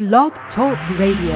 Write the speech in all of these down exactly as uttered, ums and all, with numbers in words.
Blog Talk Radio.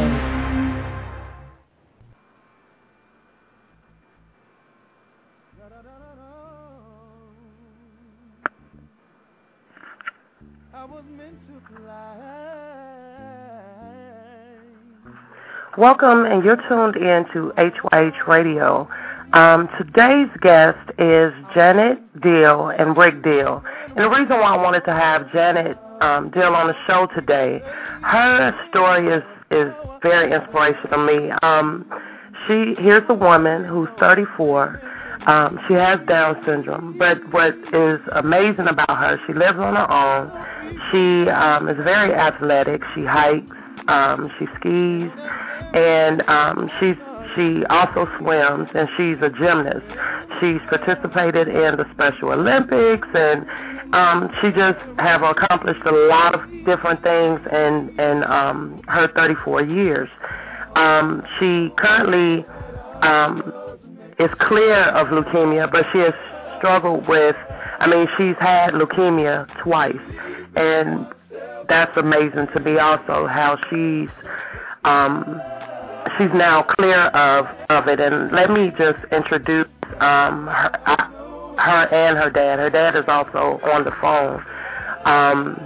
Welcome, and you're tuned in to H Y H Radio. Um, today's guest is Janet Deal and Rick Deal. And the reason why I wanted to have Janet um, Deal on the show today, her story is, is very inspirational to me. Um, she here's a woman who's thirty-four. Um, she has Down syndrome, but what is amazing about her, she lives on her own. She um, is very athletic. She hikes, um, she skis, and um, she's she also swims, and she's a gymnast. She's participated in the Special Olympics, and um, she just have accomplished a lot of different things in, in um, her thirty-four years. Um, she currently um, is clear of leukemia, but she has struggled with, I mean, she's had leukemia twice, and that's amazing to me also, how she's um, she's now clear of, of it. And let me just introduce um, her, uh, her and her dad. Her dad is also on the phone. Um,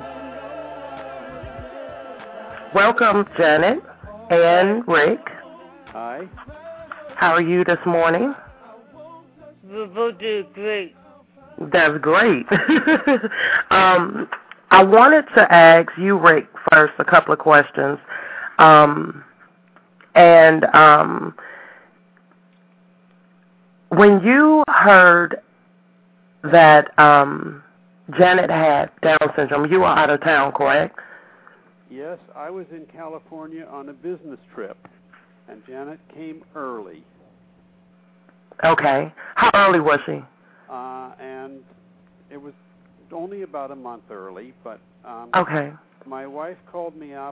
welcome, Janet and Rick. Hi. How are you this morning? We're both doing great. That's great. um, I wanted to ask you, Rick, first a couple of questions. Um, and um, when you heard that um, Janet had Down syndrome, you were out of town, correct? Yes, I was in California on a business trip, and Janet came early. Okay. How early was she? Uh, and it was only about a month early, but um, okay. My wife called me up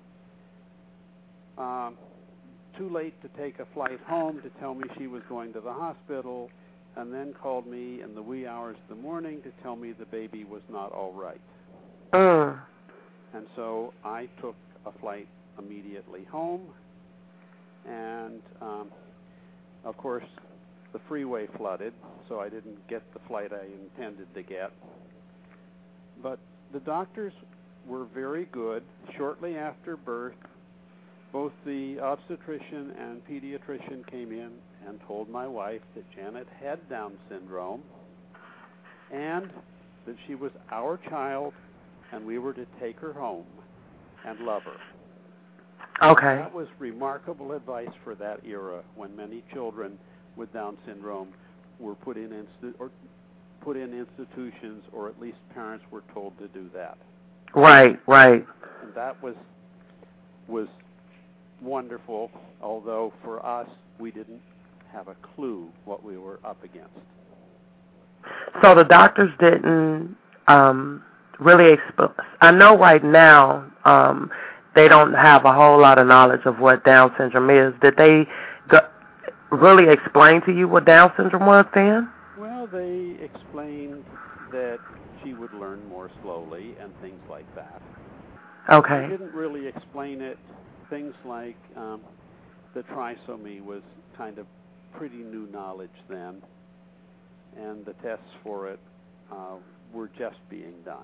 um, too late to take a flight home to tell me she was going to the hospital, and then called me in the wee hours of the morning to tell me the baby was not all right. Mm. And so I took a flight immediately home, and um, of course the freeway flooded, so I didn't get the flight I intended to get. But the doctors were very good. Shortly after birth, both the obstetrician and pediatrician came in and told my wife that Janet had Down syndrome and that she was our child and we were to take her home and love her. Okay. That was remarkable advice for that era when many children with Down syndrome were put in insti- or put in institutions, or at least parents were told to do that. Right, right. And that was was wonderful, although for us, we didn't have a clue what we were up against. So the doctors didn't um, really exp- I know right now um, they don't have a whole lot of knowledge of what Down syndrome is. Did they go- really explain to you what Down syndrome was then? Well, they explained that she would learn more slowly and things like that. Okay. They didn't really explain it. Things like um, the trisomy was kind of pretty new knowledge then, and the tests for it uh, were just being done.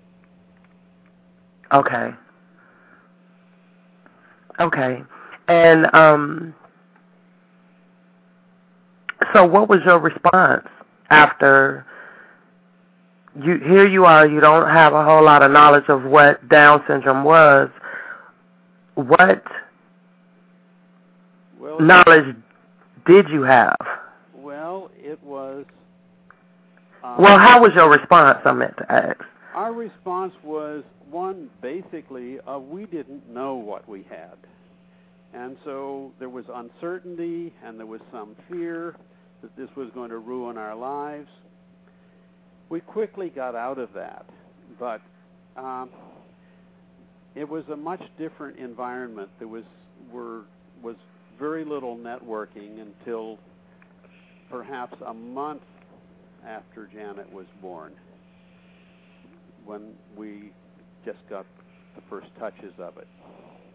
Okay. Okay. And um, so what was your response after you, here you are, you don't have a whole lot of knowledge of what Down syndrome was. What well, knowledge did you have? Well, it was... Um, well, how was your response, I meant to ask? Our response was, one, basically, uh, we didn't know what we had. And so there was uncertainty, and there was some fear that this was going to ruin our lives. We quickly got out of that, but um, it was a much different environment. There was were was very little networking until perhaps a month after Janet was born, when we just got the first touches of it.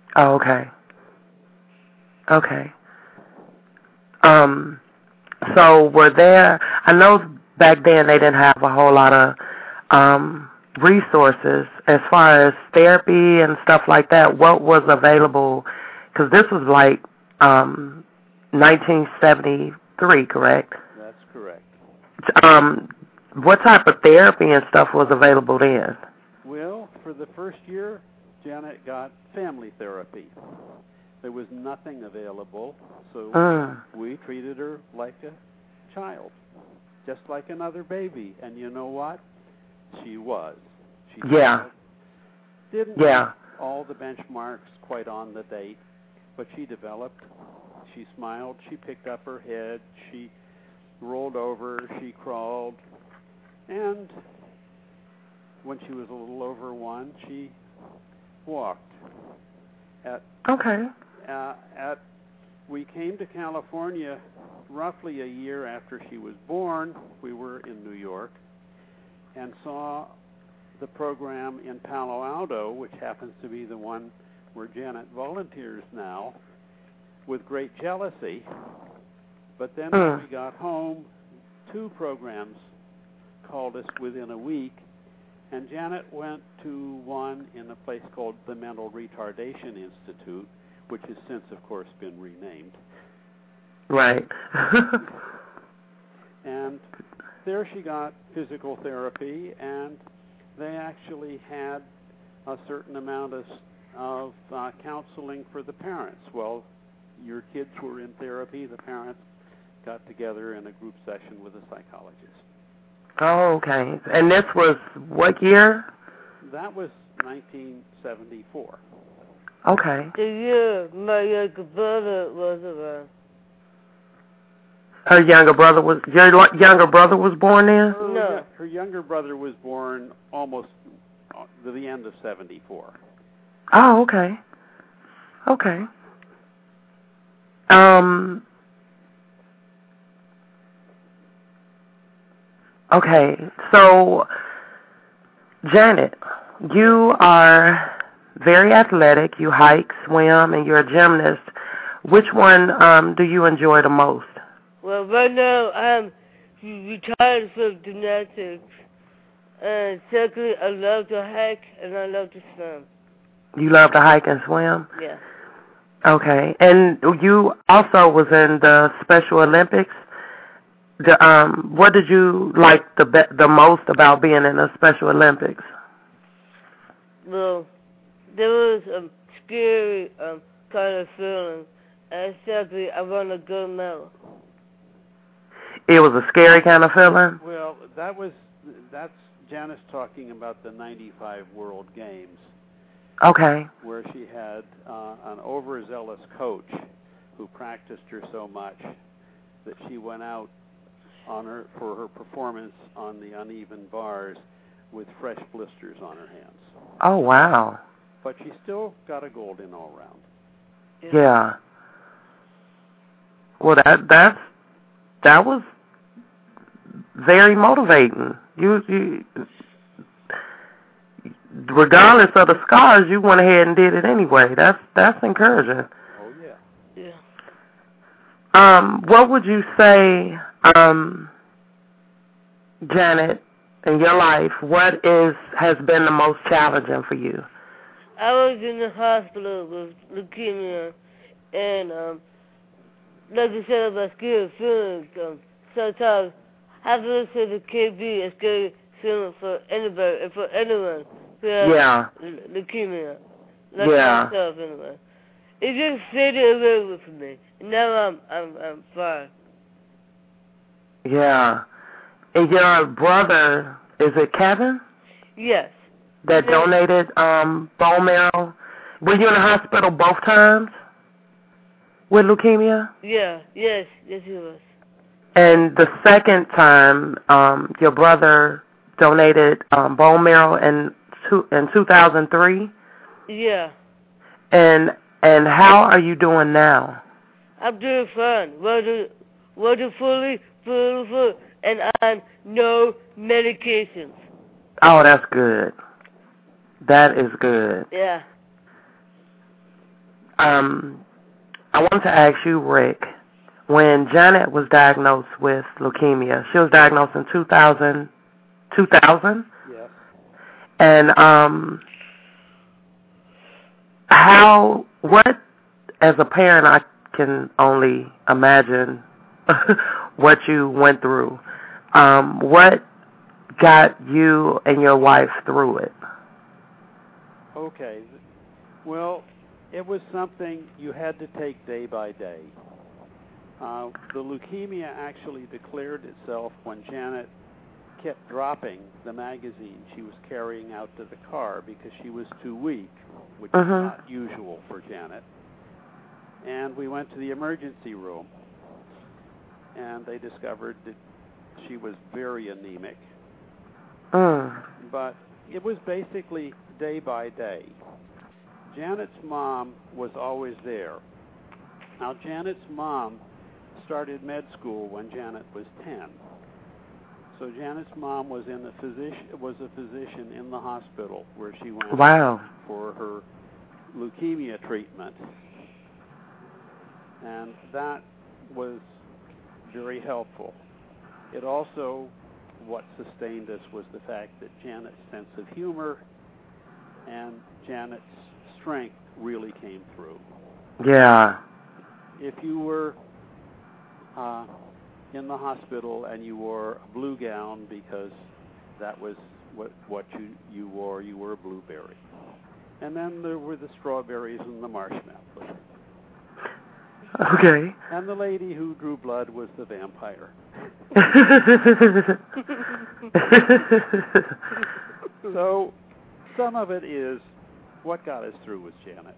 Oh, okay. Okay. Um, so were there, I know back then they didn't have a whole lot of um, resources as far as therapy and stuff like that. What was available? Because this was like um, nineteen seventy-three, correct? That's correct. Um, what type of therapy and stuff was available then? Well, for the first year, Janet got family therapy. There was nothing available, so Mm. we treated her like a child, just like another baby. And you know what? She was. She Yeah. didn't Yeah. meet all the benchmarks quite on the date, but she developed. She smiled. She picked up her head. She rolled over. She crawled. And when she was a little over one, she walked. At Okay. Uh, at we came to California roughly a year after she was born. We were in New York and saw the program in Palo Alto, which happens to be the one where Janet volunteers now, with great jealousy. But then Mm. when we got home, two programs called us within a week, and Janet went to one in a place called the Mental Retardation Institute, which has since, of course, been renamed. Right. And there she got physical therapy, and they actually had a certain amount of, of uh, counseling for the parents. Well, your kids were in therapy, the parents got together in a group session with a psychologist. Oh, okay. And this was what year? That was nineteen seventy-four. Okay. The year my younger brother was around. Her younger brother was your lo- younger brother was born then? Her, No. her younger brother was born almost uh, to the end of seventy-four. Oh, okay. Okay. Um. Okay. So, Janet, you are very athletic. You hike, swim, and you're a gymnast. Which one um, do you enjoy the most? Well, right now I'm retired from gymnastics. And secondly, I love to hike and I love to swim. You love to hike and swim? Yeah. Okay. And you also was in the Special Olympics. The, um, what did you like the be- the most about being in the Special Olympics? Well, there was a scary um, kind of feeling. And secondly, I won a gold medal. It was a scary kind of feeling? Well, that was that's Janice talking about the ninety-five World Games. Okay. Where she had uh, an overzealous coach who practiced her so much that she went out on her for her performance on the uneven bars with fresh blisters on her hands. Oh, wow. But she still got a gold in all round. Yeah. yeah. Well, that that's that was very motivating. You you. Regardless of the scars, you went ahead and did it anyway. That's that's encouraging. Oh yeah. Yeah. Um, what would you say, um, Janet, in your life, what is has been the most challenging for you? I was in the hospital with leukemia, and um, like you said about scary feelings, um, sometimes I have to listen to K B a scary feeling for anybody and for anyone. Yeah. Leukemia. Like yeah. myself, anyway. It just faded away from me. Now I'm I'm I'm fine. Yeah. And your brother, is it Kevin? Yes. That yes. donated um bone marrow. Were you in the hospital both times with leukemia? Yeah. Yes. Yes, he was. And the second time, um, your brother donated um, bone marrow and. In two thousand three? Yeah. And and how are you doing now? I'm doing fine. Wonder, wonderfully, beautiful, and on no medications. Oh, that's good. That is good. Yeah. um, I wanted to ask you, Rick, when Janet was diagnosed with leukemia, she was diagnosed in two thousand. two thousand? Yes. And um, how, what, as a parent, I can only imagine what you went through. Um, what got you and your wife through it? Okay. Well, it was something you had to take day by day. Uh, the leukemia actually declared itself when Janet kept dropping the magazine she was carrying out to the car because she was too weak, which uh-huh. is not usual for Janet. And we went to the emergency room, and they discovered that she was very anemic. Mm. But it was basically day by day. Janet's mom was always there. Now, Janet's mom started med school when Janet was ten. So Janet's mom was in a physician was a physician in the hospital where she went wow. for her leukemia treatment, and that was very helpful. It also, what sustained us was the fact that Janet's sense of humor and Janet's strength really came through. Yeah. If you were uh, in the hospital and you wore a blue gown because that was what what you, you wore, you were a blueberry. And then there were the strawberries and the marshmallows. Okay. And the lady who drew blood was the vampire. So some of it is what got us through with Janet.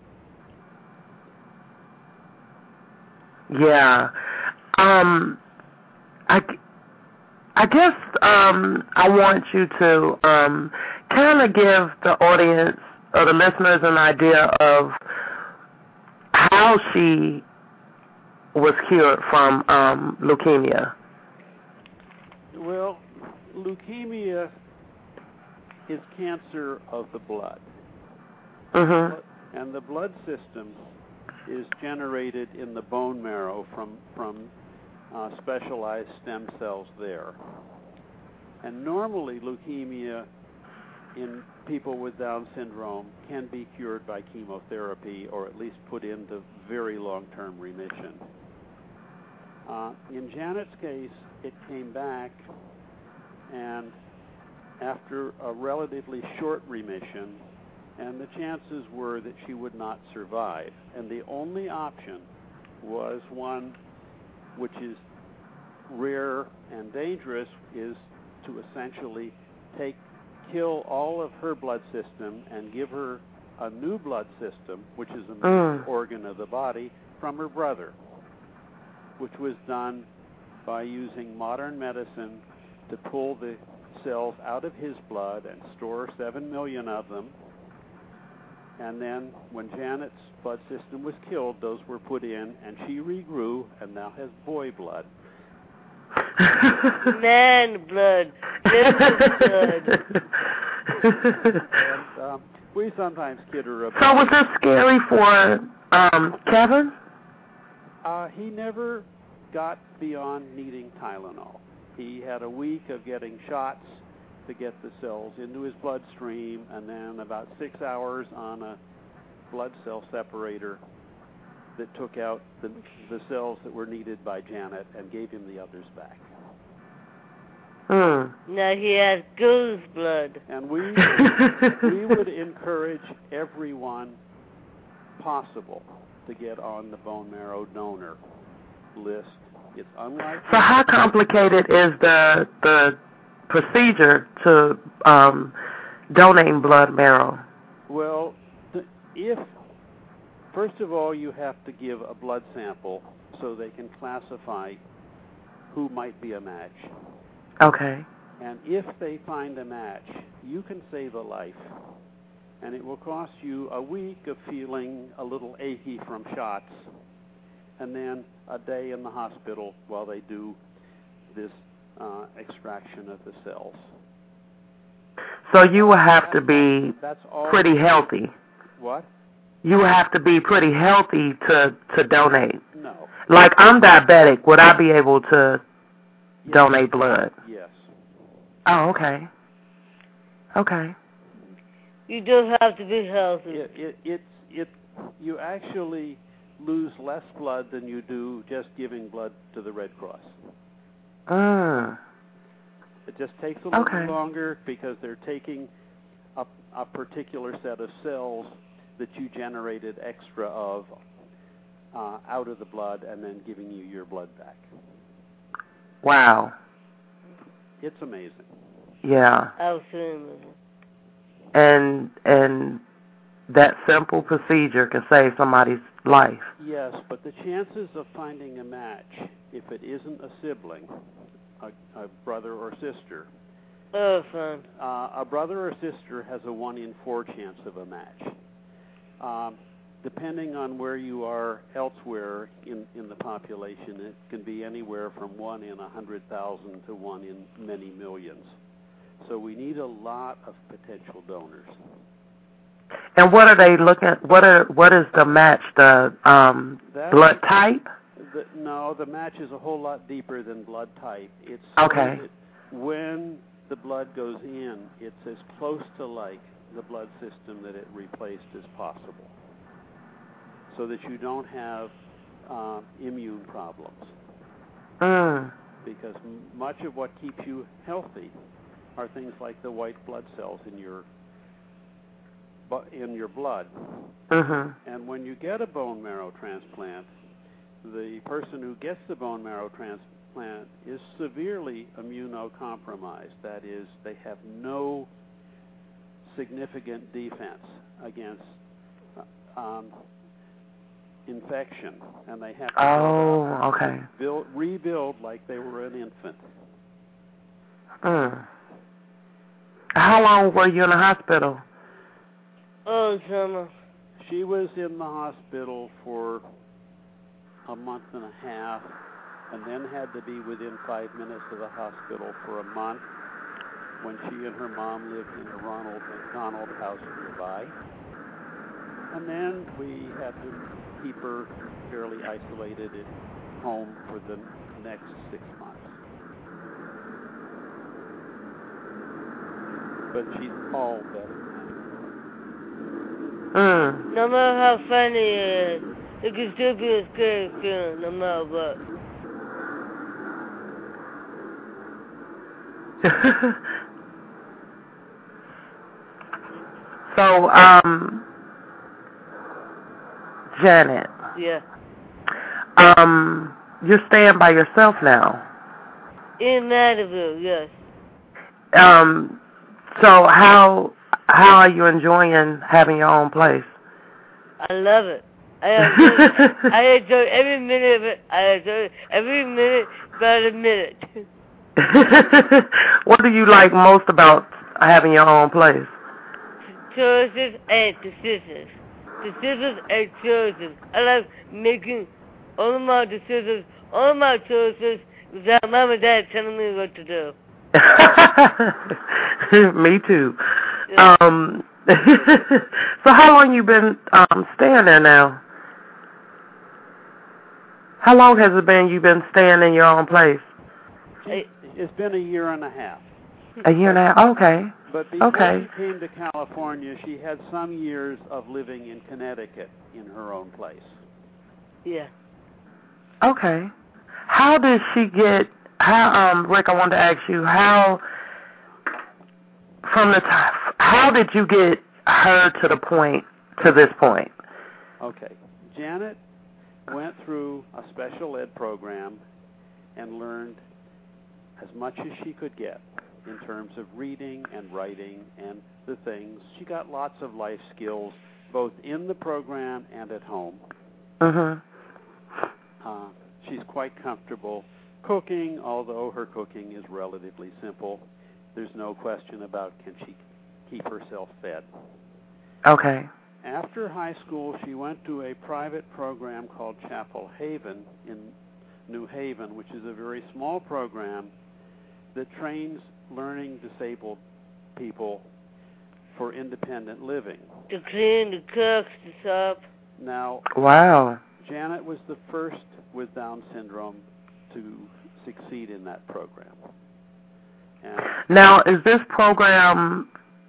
Yeah. Um, I, I guess um, I want you to um, kind of give the audience or the listeners an idea of how she was cured from um, leukemia. Well, leukemia is cancer of the blood. Mm-hmm. And the blood system is generated in the bone marrow from, from uh, specialized stem cells there. And normally leukemia in people with Down syndrome can be cured by chemotherapy or at least put into very long-term remission. Uh, in Janet's case, it came back, and after a relatively short remission, and the chances were that she would not survive. And the only option was one which is rare and dangerous, is to essentially take, kill all of her blood system and give her a new blood system, which is a Mm. organ of the body, from her brother, which was done by using modern medicine to pull the cells out of his blood and store seven million of them. And then when Janet's blood system was killed, those were put in, and she regrew and now has boy blood. Man blood. Little blood. And um, we sometimes kid her about. So was this scary for um, Kevin? Uh, he never got beyond needing Tylenol. He had a week of getting shots to get the cells into his bloodstream, and then about six hours on a blood cell separator that took out the, the cells that were needed by Janet and gave him the others back. Mm. Now he has goose blood. And we we would encourage everyone possible to get on the bone marrow donor list. It's unlikely. So how complicated is the the procedure to um, donating blood marrow? Well, the, if first of all you have to give a blood sample so they can classify who might be a match. Okay. And if they find a match, you can save a life. And it will cost you a week of feeling a little achy from shots, and then a day in the hospital while they do this uh, extraction of the cells. So you will have to be That's all. pretty healthy. What? you have to be pretty healthy to, to donate. No. Like, I'm diabetic. Would I be able to Yes. donate blood? Yes. Oh, okay. Okay. You don't have to be healthy. It, it, it, it, you actually lose less blood than you do just giving blood to the Red Cross. Mm. It just takes a little Okay. longer because they're taking a, a particular set of cells that you generated extra of uh, out of the blood and then giving you your blood back. Wow. It's amazing. Yeah. Absolutely. And and that simple procedure can save somebody's life. Yes, but the chances of finding a match, if it isn't a sibling, a, a brother or sister, Oh, fun. uh, a brother or sister has a one in four chance of a match. Um, depending on where you are elsewhere in, in the population, it can be anywhere from one in a hundred thousand to one in many millions. So we need a lot of potential donors. And what are they looking? What are what is the match? The um, That's, blood type? the, no, the match is a whole lot deeper than blood type. It's Okay. so that when the blood goes in, it's as close to like the blood system that it replaced as possible, so that you don't have uh, immune problems. Mm. Because m- much of what keeps you healthy are things like the white blood cells in your bu- in your blood. Mhm. And when you get a bone marrow transplant, the person who gets the bone marrow transplant is severely immunocompromised. That is, they have no significant defense against uh, um, infection, and they have to Oh, build up, okay. build, rebuild like they were an infant. Mm. How long were you in the hospital? Oh, summer. She was in the hospital for a month and a half, and then had to be within five minutes of the hospital for a month when she and her mom lived in a Ronald McDonald house nearby. And then we had to keep her fairly isolated at home for the next six months. But she's all better now. Mm. No matter how funny it is, it can still be a scary feeling, no matter what. So, um, Janet. Yeah. Um, you're staying by yourself now. In Madison, yes. Um, so how how are you enjoying having your own place? I love it. I enjoy, I enjoy every minute of it. I enjoy every minute by the minute. What do you like most about having your own place? Choices and decisions. Decisions and choices. I like making all of my decisions, all of my choices, without mom and dad telling me what to do. Me too. Yeah. Um, so how long you been um, staying there now? How long has it been you've been staying in your own place? She, it's been a year and a half. A year and a half? Okay. But before Okay. she came to California, she had some years of living in Connecticut in her own place. Yeah. Okay. How did she get, how, um, Rick, I wanted to ask you, how, from the time, how did you get her to the point, to this point? Okay. Janet went through a special ed program and learned as much as she could get in terms of reading and writing and the things. She got lots of life skills, both in the program and at home. Mm-hmm. Uh, she's quite comfortable cooking, although her cooking is relatively simple. There's no question about can she keep herself fed. Okay. After high school, she went to a private program called Chapel Haven in New Haven, which is a very small program that trains learning disabled people for independent living. To clean, the cooks, the shop. Now, wow. Janet was the first with Down syndrome to succeed in that program. And now, is this program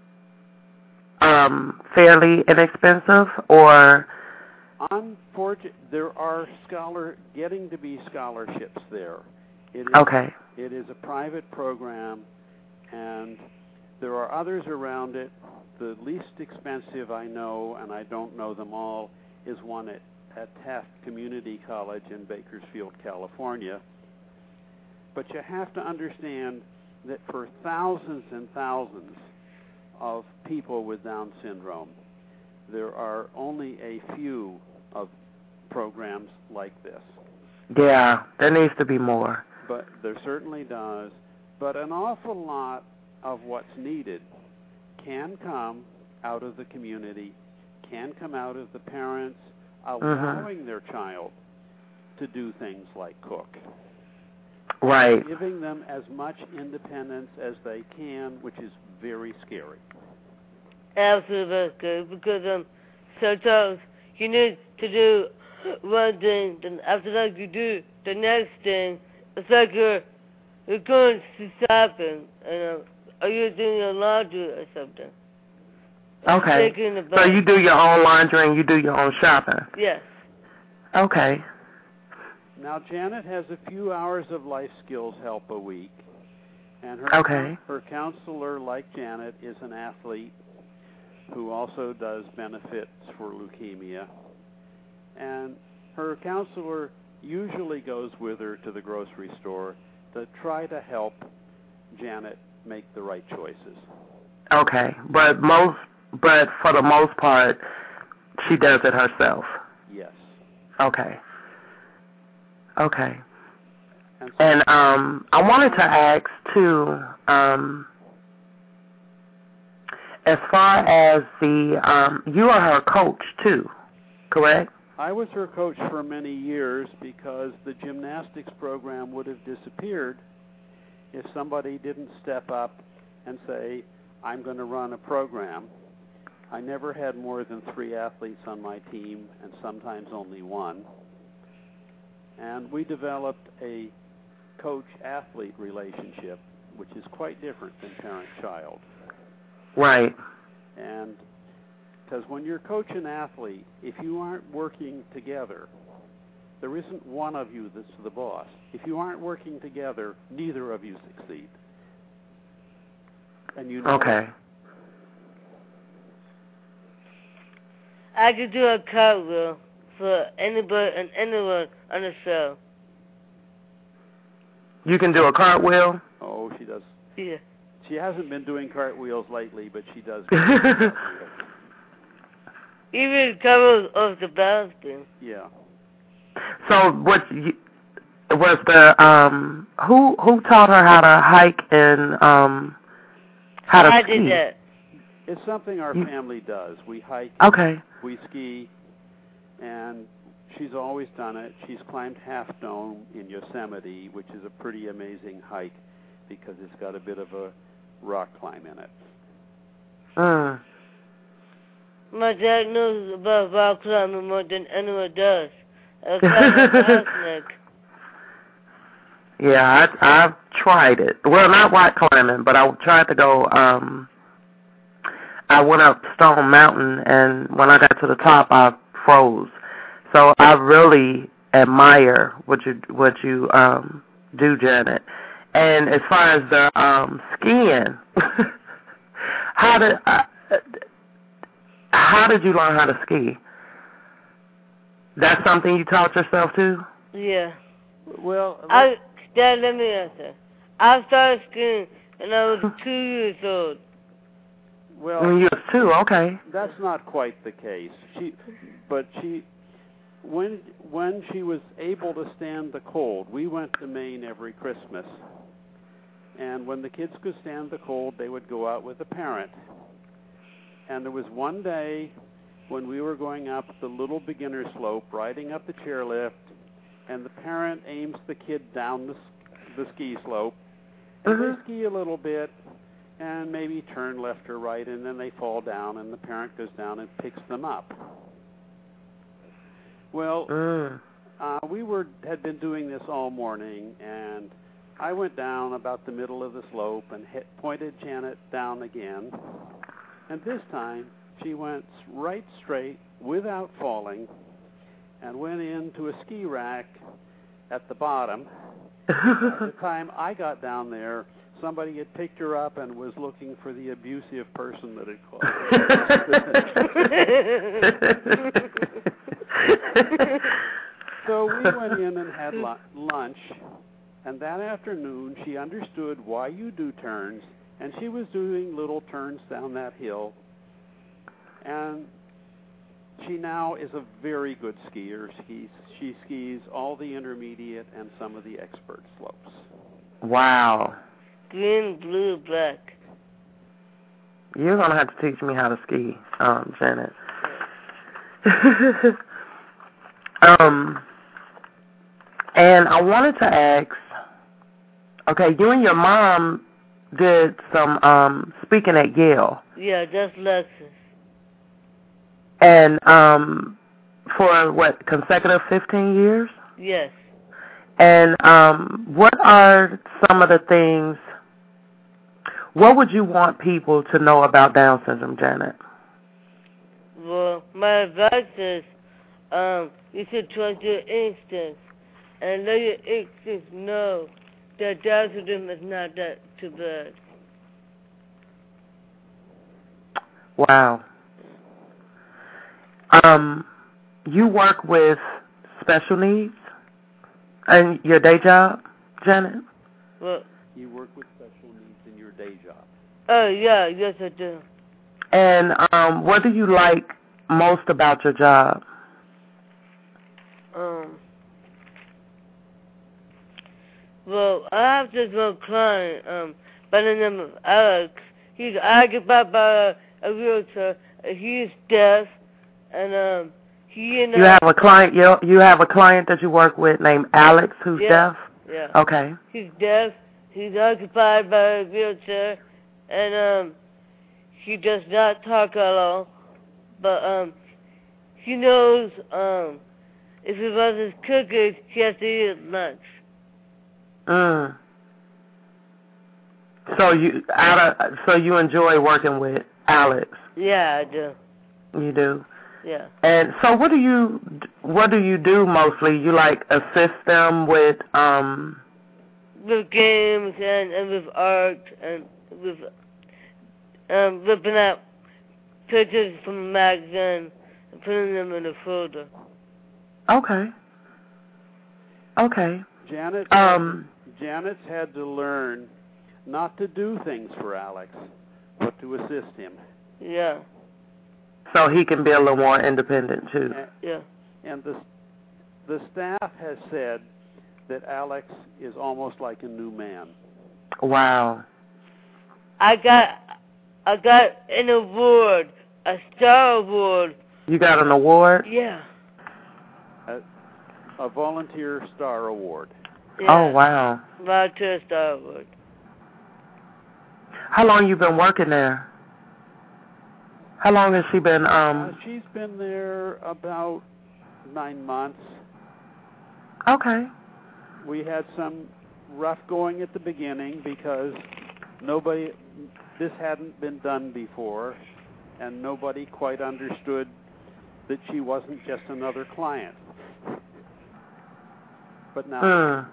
um, fairly inexpensive, or? Unfortunately, there are scholar getting to be scholarships there. It is, okay. It is a private program, and there are others around it. The least expensive I know, and I don't know them all, is one at, at Taft Community College in Bakersfield, California. But you have to understand that for thousands and thousands of people with Down syndrome, there are only a few of programs like this. Yeah, there needs to be more. But there certainly does. But an awful lot of what's needed can come out of the community, can come out of the parents allowing mm-hmm. their child to do things like cook. Right. Giving them as much independence as they can, which is very scary. Absolutely, because um, sometimes you need to do one thing, then after that you do the next thing. It's like you're, you're going to shopping, and um, are you doing your laundry or something? Okay. So you do your own laundry and you do your own shopping? Yes. Okay. Now, Janet has a few hours of life skills help a week, and her, okay. her counselor, like Janet, is an athlete who also does benefits for leukemia, and her counselor usually goes with her to the grocery store to try to help Janet make the right choices. Okay, but most, but for the most part, she does it herself. Yes. Okay. Okay. And, so and um, I wanted to ask too, um, as far as the, um, you are her coach too, correct? I was her coach for many years because the gymnastics program would have disappeared if somebody didn't step up and say, I'm going to run a program. I never had more than three athletes on my team, and sometimes only one. And we developed a coach-athlete relationship, which is quite different than parent-child. Right. And because when you're coach and athlete, if you aren't working together, there isn't one of you that's the boss. If you aren't working together, neither of you succeed. And you know okay. I could do a cartwheel for anybody and anyone on the show. You can do a cartwheel? Oh, she does. Yeah. She hasn't been doing cartwheels lately, but she does. Even cartwheels off the balance beam. Yeah. So what you, was the um who who taught her how to hike and um how to I ski? I did that. It's something our family does. We hike. Okay. We ski, and she's always done it. She's climbed Half Dome in Yosemite, which is a pretty amazing hike because it's got a bit of a rock climb in it. Mm. My dad knows about rock climbing more than anyone does. I climbed yeah, I I've tried it. Well, not rock climbing, but I tried to go. Um, I went up Stone Mountain, and when I got to the top, I froze. So I really admire what you what you um, do, Janet. And as far as the um, skiing, how did uh, how did you learn how to ski? That's something you taught yourself too? Yeah. Well, I, Dad, let me answer. I started skiing when I was two years old. Well, when you were two, okay. That's not quite the case. She, but she, when when she was able to stand the cold, we went to Maine every Christmas, and when the kids could stand the cold, they would go out with a parent. And there was one day when we were going up the little beginner slope, riding up the chairlift, and the parent aims the kid down the, the ski slope, and mm-hmm. they ski a little bit, and maybe turn left or right, and then they fall down, and the parent goes down and picks them up. Well, Mm. uh, we were had been doing this all morning, and I went down about the middle of the slope and hit, pointed Janet down again, and this time she went right straight without falling and went into a ski rack at the bottom. By the time I got down there, somebody had picked her up and was looking for the abusive person that had caused her. So we went in and had lu- lunch, and that afternoon she understood why you do turns, and she was doing little turns down that hill. And she now is a very good skier. She, she skis all the intermediate and some of the expert slopes. Wow. Green, blue, black. You're going to have to teach me how to ski, um, Janet. um, and I wanted to ask, okay, you and your mom did some um, speaking at Yale. Yeah, that's Lexus. And um, for, what, consecutive fifteen years? Yes. And um, what are some of the things, what would you want people to know about Down syndrome, Janet? Well, my advice is um, you should trust your instincts and let your instincts know that Down syndrome is not that too bad. Wow. Um, you work with special needs in your day job, Janet? Well, You work with special needs in your day job. oh, yeah, yes, I do. And um, what do you like most about your job? Um, well, I have this one client um, by the name of Alex. He's occupied by a, a wheelchair. He's deaf, and um, he and You have a client. You you have a client that you work with named Alex, who's yeah, deaf. Yeah. Okay. He's deaf. He's occupied by a wheelchair, and um, he does not talk at all. But um, he knows um, if he wants his cookies, he has to eat at lunch. Mm. So you out of, so you enjoy working with Alex? Yeah, I do. You do. Yeah. And so what do you what do you do mostly? You like assist them with um With games and, and with art and with um ripping out pictures from a magazine and putting them in a folder. Okay. Okay. Janet, Um Janet's had to learn not to do things for Alex, but to assist him. Yeah. So he can be a little more independent too. And, Yeah. and the the staff has said that Alex is almost like a new man. Wow. I got I got an award, a star award. You got an award? Yeah. A, a volunteer star award. Yeah. Oh wow. Volunteer star award. How long you been working there? How long has she been um Uh, she's been there about nine months. Okay. We had some rough going at the beginning because nobody, this hadn't been done before, and nobody quite understood that she wasn't just another client. But now, Mm.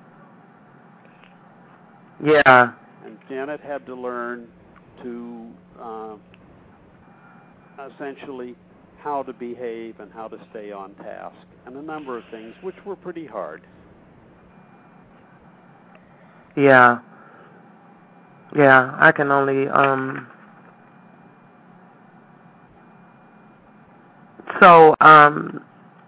Yeah. and Janet had to learn to uh, essentially how to behave and how to stay on task, and a number of things which were pretty hard. Yeah. Yeah, I can only um so um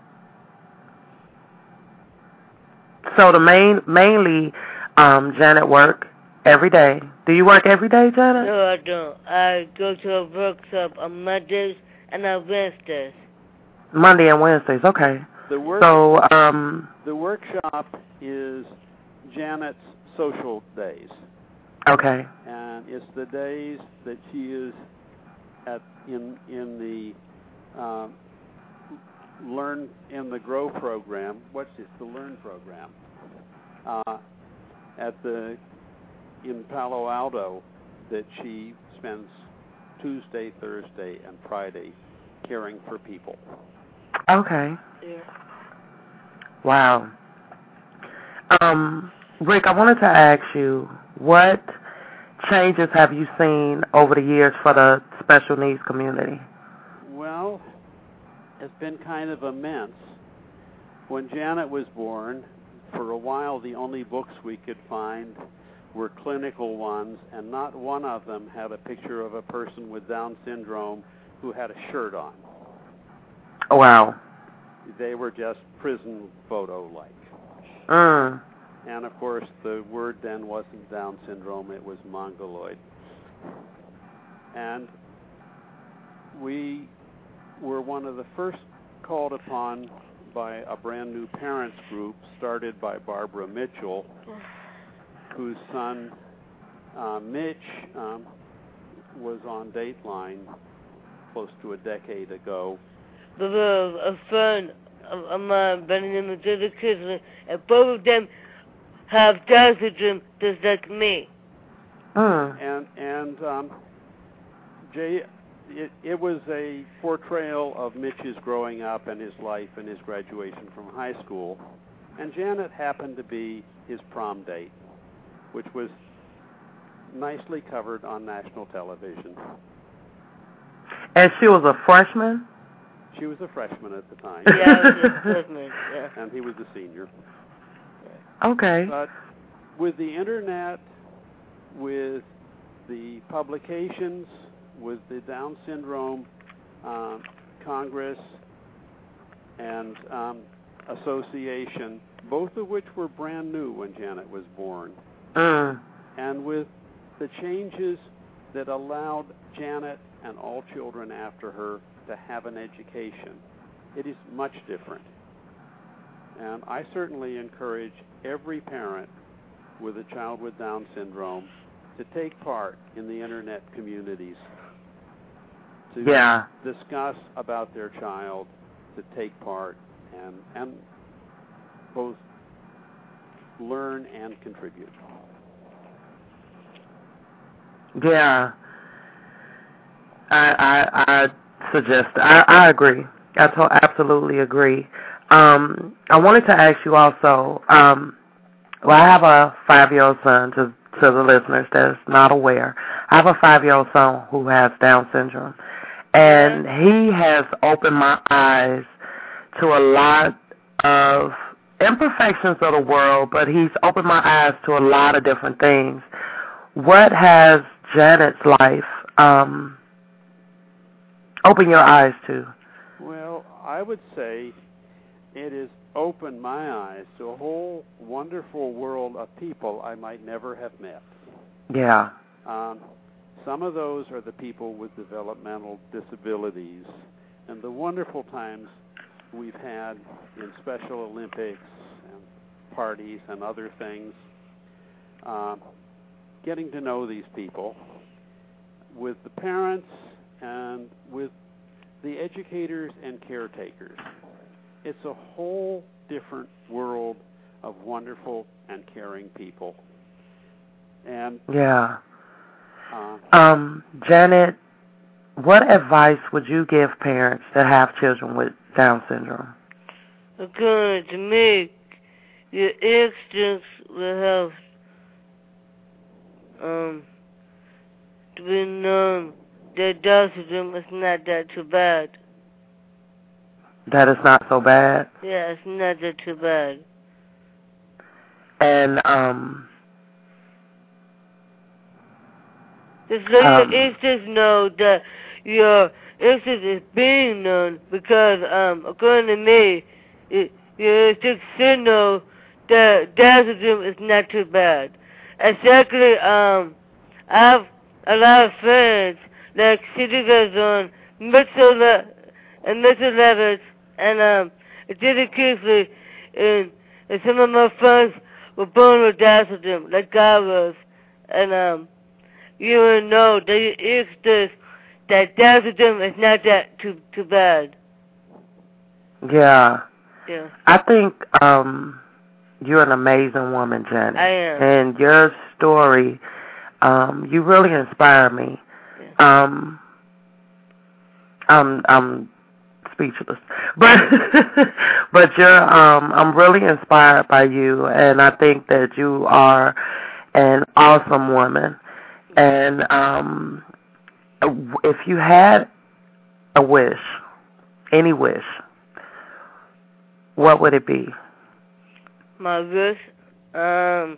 so the main mainly um Janet work every day. Do you work every day, Janet? No, I don't. I go to a workshop on Mondays and on Wednesdays. Monday and Wednesdays, okay. The work So um the workshop is Janet's social days. Okay. And it's the days that she is at in in the um, Learn in the Grow program. What's this? The Learn program. Uh, at the in Palo Alto, that she spends Tuesday, Thursday, and Friday caring for people. Okay. Yeah. Wow. Um, Rick, I wanted to ask you, what changes have you seen over the years for the special needs community? Well, it's been kind of immense. When Janet was born, for a while the only books we could find were clinical ones, and not one of them had a picture of a person with Down syndrome who had a shirt on. Oh, wow. They were just prison photo-like. Mm. And, of course, the word then wasn't Down syndrome, it was mongoloid. And we were one of the first called upon by a brand new parents group started by Barbara Mitchell, whose son, uh, Mitch, um, was on Dateline close to a decade ago. But uh, a friend of, of mine, by the name of Joseph Kisley, and both of them have Down syndrome just like me. Mm. And, and um, Jay, it, it was a portrayal of Mitch's growing up and his life and his graduation from high school. And Janet happened to be his prom date, which was nicely covered on national television. And she was a freshman? She was a freshman at the time. Yeah, I was a freshman, yeah. And he was a senior. Okay. But with the internet, with the publications, with the Down Syndrome um, Congress and um, Association, both of which were brand new when Janet was born, Mm. and with the changes that allowed Janet and all children after her to have an education, it is much different. And I certainly encourage every parent with a child with Down syndrome to take part in the internet communities, to Yeah. discuss about their child, to take part, and, and both learn and contribute. Yeah. I I, I suggest, I, I agree. I to- absolutely agree. Um, I wanted to ask you also, um, well, I have a five-year-old son, to, to the listeners that's not aware. I have a five-year-old son who has Down syndrome, and he has opened my eyes to a lot of imperfections of the world, but he's opened my eyes to a lot of different things. What has Janet's life um, opened your eyes to? Well, I would say it has opened my eyes to a whole wonderful world of people I might never have met. Yeah. Um, some of those are the people with developmental disabilities, and the wonderful times we've had in Special Olympics and parties and other things, um, getting to know these people, with the parents and with the educators and caretakers. It's a whole different world of wonderful and caring people. And Yeah. uh, Um, Janet, what advice would you give parents that have children with Down syndrome? According to me, your instincts will help um, to be known that Down syndrome is not that too bad. That is not so bad? Yeah, it's not that too bad. And, um... Just let Um, your instincts know that your instinct is being known, because, um, according to me, it, your instinct should know that Down syndrome is not too bad. Exactly, um, I have a lot of friends, like City Gazon, Mitchell, Le- and Mitchell Levitt, and, um, Jenny Kingsley, and, and some of my friends were born with Down syndrome, like I was. and um, you will know that if this that Down syndrome is not that too too bad. Yeah. Yeah. I think um, you're an amazing woman, Janet. I am. And your story, um, you really inspire me. Yeah. Um, I'm I'm speechless, but but you're um, I'm really inspired by you, and I think that you are an awesome woman. And um, if you had a wish, any wish, what would it be? My wish, um,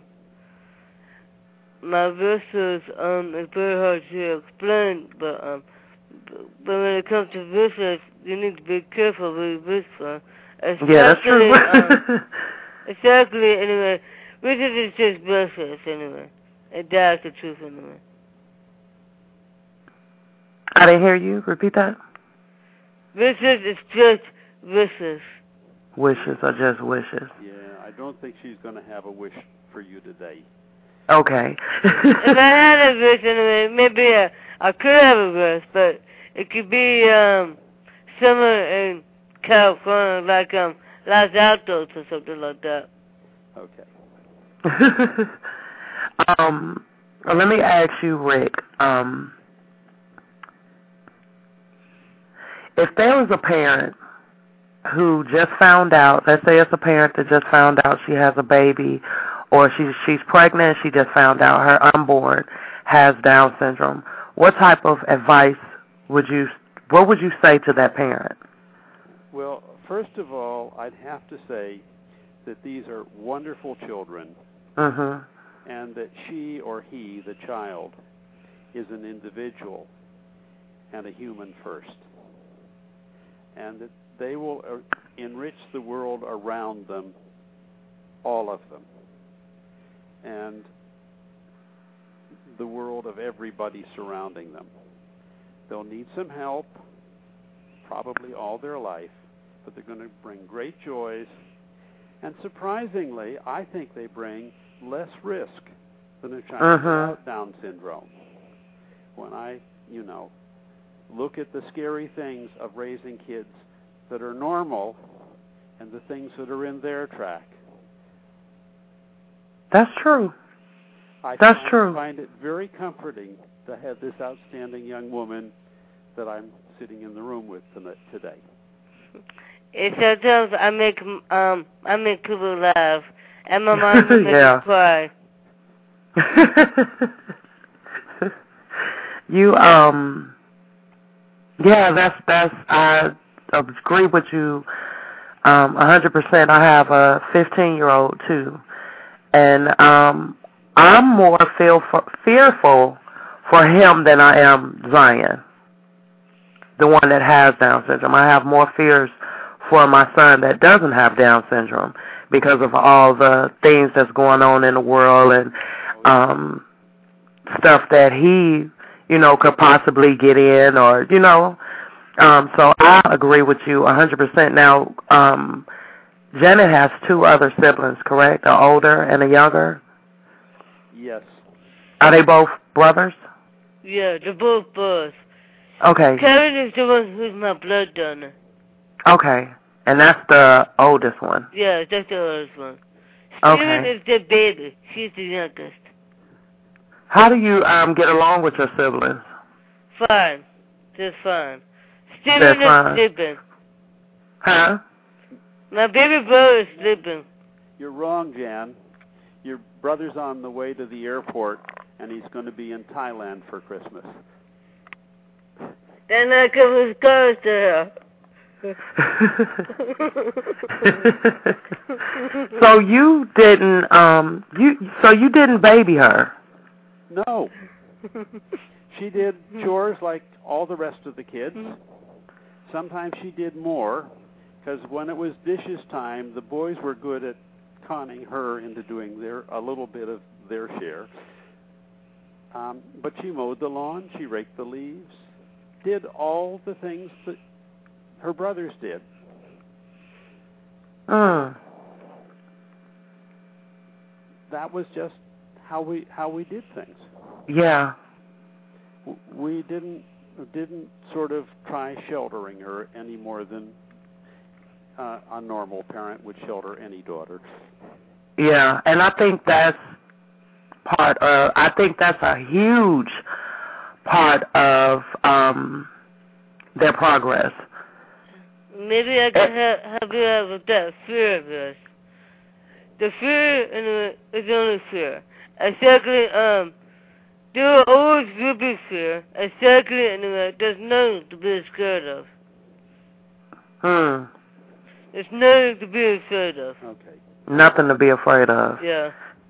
my wish is um, it's very hard to explain, but um, but when it comes to wishes, you need to be careful with your wish for. Yeah, that's true. um, exactly. Anyway, wishes is just wishes anyway. And that's the truth anyway. I didn't hear you. Repeat that. Wishes is just wishes. Wishes are just wishes. Yeah, I don't think she's going to have a wish for you today. Okay. If I had a wish anyway, maybe I, I could have a wish, but it could be um summer in California, like um Los Altos or something like that. Okay. um, well, let me ask you, Rick. Um, if there was a parent who just found out, let's say it's a parent that just found out she has a baby, or she's she's pregnant, she just found out her unborn has Down syndrome, what type of advice would you, what would you say to that parent? Well, first of all, I'd have to say that these are wonderful children, Mm-hmm. and that she or he, the child, is an individual and a human first, and that they will uh, enrich the world around them, all of them, and the world of everybody surrounding them. They'll need some help, probably all their life, but they're going to bring great joys, and surprisingly, I think they bring less risk than a child Mm-hmm. without Down syndrome. When I, you know, look at the scary things of raising kids that are normal and the things that are in their track. That's true. I That's find, true. find it very comforting to have this outstanding young woman that I'm sitting in the room with today. And sometimes I make um I make people laugh, and my mom will make yeah. me cry. you um yeah, that's that's I agree with you um a hundred percent. I have a fifteen year old too, and um I'm more fearful fearful for him than I am Zion, the one that has Down syndrome. I have more fears for my son that doesn't have Down syndrome because of all the things that's going on in the world and um stuff that he, you know, could possibly get in, or, you know. Um, so I agree with you a hundred percent. Now, um, Janet has two other siblings, correct? An older and a younger? Yes. Are they both brothers? Yeah, they're both boys. Okay. Karen is the one who's my blood donor. Okay. And that's the oldest one? Yeah, that's the oldest one. Okay. Steven is the baby. She's the youngest. How do you um get along with your siblings? Fine. Just fine. Steven They're is fine. sleeping. Huh? My baby brother is sleeping. You're wrong, Jan. Your brother's on the way to the airport, and he's going to be in Thailand for Christmas. Then I come with cars there. So you didn't um you so you didn't baby her? No. She did chores like all the rest of the kids. Sometimes she did more, because when it was dishes time, the boys were good at conning her into doing their a little bit of their share. Um, but she mowed the lawn, she raked the leaves, did all the things that her brothers did. Mm. That was just how we how we did things. Yeah. We didn't didn't sort of try sheltering her any more than uh, a normal parent would shelter any daughter. Yeah, and I think that's part of, I think that's a huge part of um, their progress. Maybe I can help, help you out with that fear of this. The fear in the, is only fear. And secondly, um, there will always will be fear. And secondly, anyway, there's nothing to be scared of. Hmm. There's nothing to be afraid of. Okay. Nothing to be afraid of. Yeah.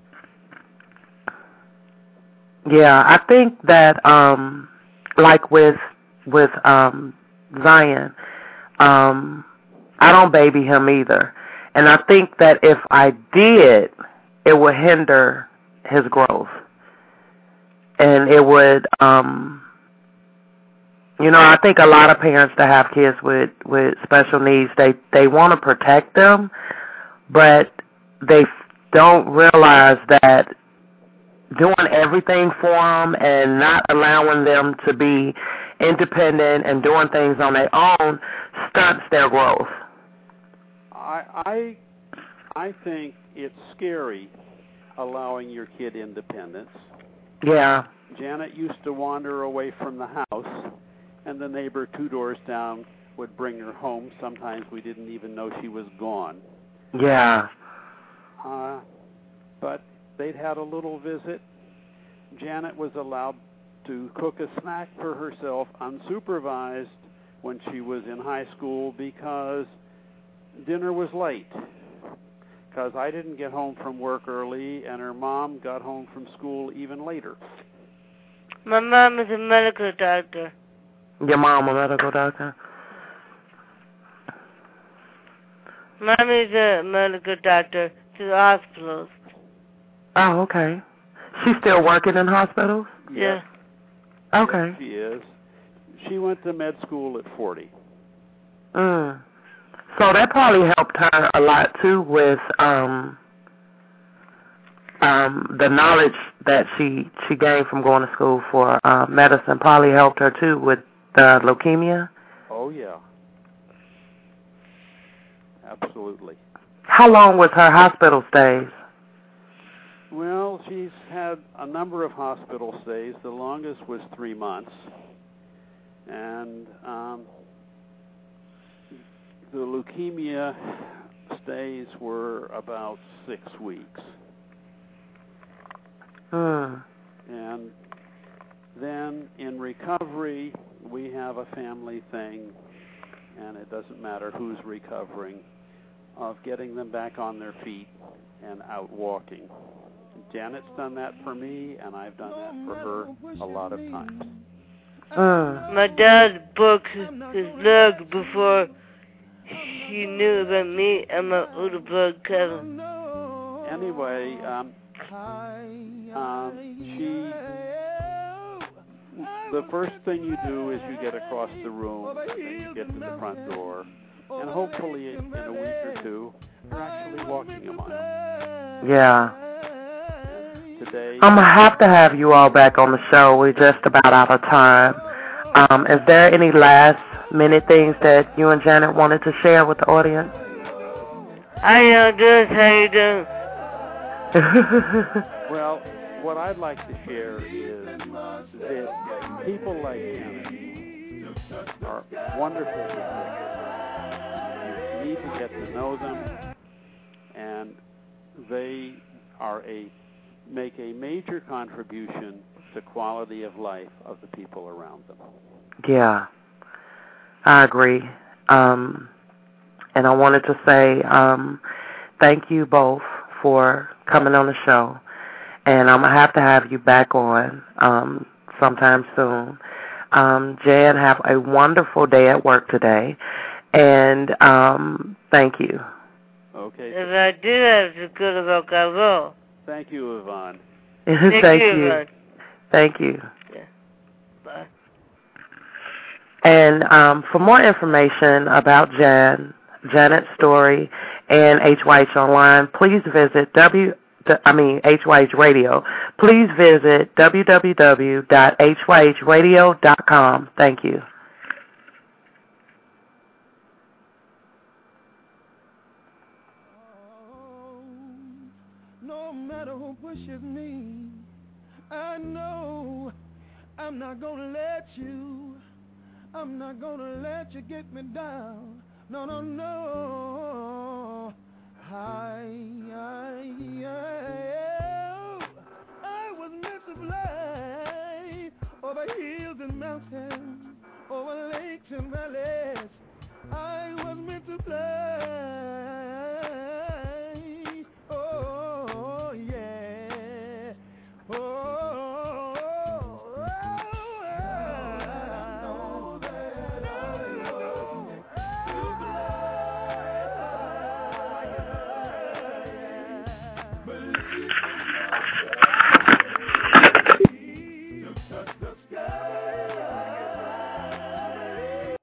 Yeah, I think that, um, like with with um, Zion, um, I don't baby him either. And I think that if I did, it would hinder his growth. And it would, um, you know, I think a lot of parents that have kids with, with special needs, they, they want to protect them, but they don't realize that doing everything for them and not allowing them to be independent and doing things on their own stunts their growth. I I I think it's scary allowing your kid independence. Yeah. Janet used to wander away from the house, and the neighbor two doors down would bring her home. Sometimes we didn't even know she was gone. Yeah. Uh, but they'd had a little visit. Janet was allowed to cook a snack for herself unsupervised when she was in high school because dinner was late. Because I didn't get home from work early, and her mom got home from school even later. My mom is a medical doctor. Your mom a medical doctor? Mom is a medical doctor to the hospitals. Oh, okay. She's still working in hospitals? Yeah. Okay. Yes, she is. She went to med school at forty. Mm. So that probably helped her a lot, too, with um, um, the knowledge that she, she gained from going to school for uh, medicine. Probably helped her, too, with the leukemia. Oh, yeah. Absolutely. How long was her hospital stays? Well, she's had a number of hospital stays. The longest was three months. And um, the leukemia stays were about six weeks. Hmm. And then in recovery, we have a family thing, and it doesn't matter who's recovering, of getting them back on their feet and out walking. Janet's done that for me, and I've done that for her a lot of times. Mm. My dad broke his, his leg before he knew about me and my older brother, Kevin. Anyway, um, um, she, the first thing you do is you get across the room, and then you get to the front door, and hopefully in a week or two, you're actually walking a mile. Yeah. Today, I'm going to have to have you all back on the show. We're just about out of time. Um, is there any last minute things that you and Janet wanted to share with the audience? How you doing? How you doing? Well, what I'd like to share is that people like Janet are wonderful people. You need to get to know them, and they are a make a major contribution to quality of life of the people around them. Yeah, I agree. Um, and I wanted to say um, thank you both for coming on the show. And I'm going to have to have you back on um, sometime soon. Um, Jan, have a wonderful day at work today. And um, thank you. Okay. If I do have to go to work, I will. Thank you, Yvonne. Thank, Thank you, you. Yvonne. Thank you. Yeah. Bye. And um, for more information about Jan, Janet's story, and H Y H Online, please visit w I mean H Y H Radio, please visit w w w dot h y h radio dot com. Thank you. No matter who pushes me, I know I'm not gonna let you, I'm not gonna let you get me down. No, no, no. I, I, I, I was meant to fly over hills and mountains, over lakes and valleys.